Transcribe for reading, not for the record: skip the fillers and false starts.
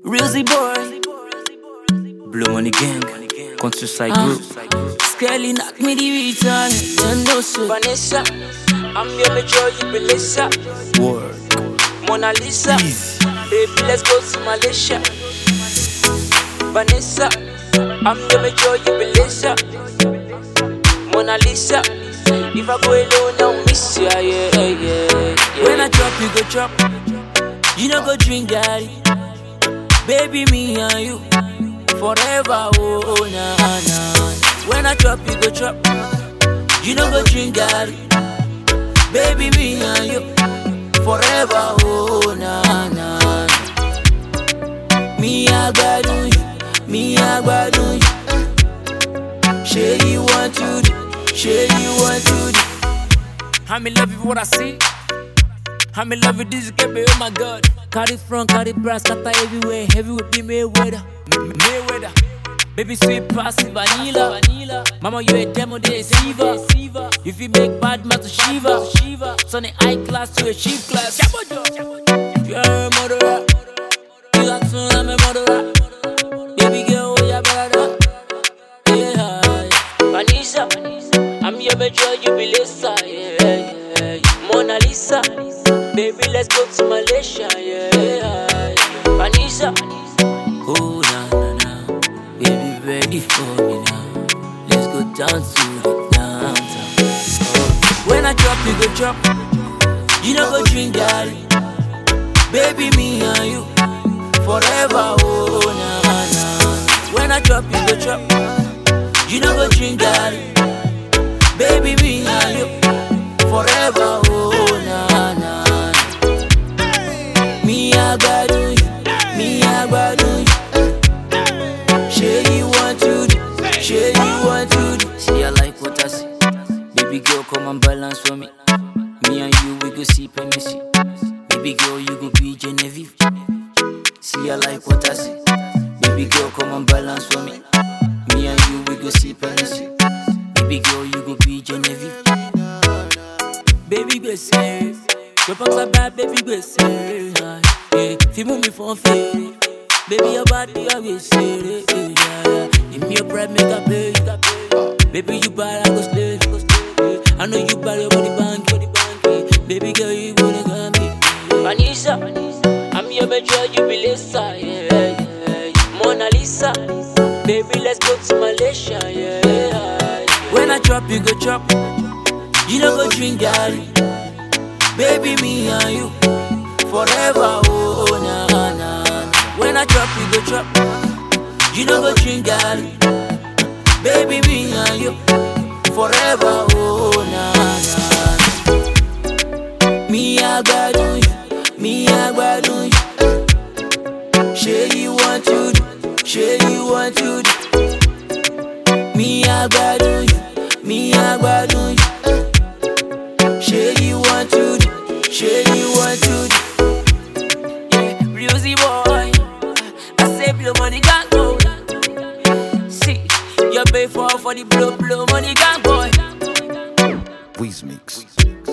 Reelsy boy, Blue Money Gang, Countryside Group. Skelly knock me the return, and no so Vanessa, I'm your metro, you be Lisa. Work. Mona Lisa, Easy. baby, let's go to Malaysia. Vanessa, I'm your metro, you be Lisa. Mona Lisa, if I go alone, I'll miss ya, yeah. when I drop, you go drop. You no go drink, daddy. Baby, me and you forever, oh nah nah. When I drop, you go drop. You no go drink, daddy. Baby, me and you forever, oh nah nah. Me I gbadun you, me I gbadun you. Say you want to do, say you want to do. I'm in love with what I see. I'm in love with this baby, oh my god. Carry front, carry brass, scatter everywhere. Heavy with be Mayweather. Mayweather. Baby sweet passive vanilla. Mama you a demo deceiver. You feel make bad man to shiva. Sunny high class to a cheap class. You are a murderer. You got to I'm a murderer. Baby girl, oh yeah brother. Yeah. Vanessa, I'm your metro, you be Lisa, yeah. Mona Lisa, baby, let's go to Malaysia, yeah. Vanessa, Oh nah nah nah. Baby ready for me now. Let's go down to the downtown. Oh. When I drop, you go drop. You no go drink, daddy. Baby, me and you forever, oh nah nah. When I drop, you go drop. You no go drink, daddy. Baby, me and you forever, oh nah nah. Me I gbadun you, me I gbadun you. Say you want to do, say you want to do. See I like what I see. Baby girl, come and balance for me. Me and you we go see Missy. Baby girl, you go be Genevieve. See I like what I see. Baby girl, come and balance for me. Me and you we go see Missy. Baby girl, you go be Genevieve. Baby go say, your box are bad, baby go say. Yeah, if you move me for free, baby your body always say. Yeah, give me a bread, make a pay. Baby you bad, I go slay. I know you bad, your body bank. Baby girl, you go to got me. Vanessa, I'm your metro, you be Lisa, yeah. Mona Lisa, baby, let's go to Malaysia, yeah. When I drop, you go drop. You no go drink, daddy. Baby, me and you forever, oh nah nah. When I drop, you go drop. You no go drink, daddy. Baby, me and you forever, oh nah nah. Me I gbadun you, me I gbadun you. Say you want to do, say you want to do. Me I gbadun you, me I gbadun you. Say you want to do, say you want to do. Yeah, Reelsy boy, I say Blue Money Gang go. See, you pay for the blow money gang boy. Weez Mix.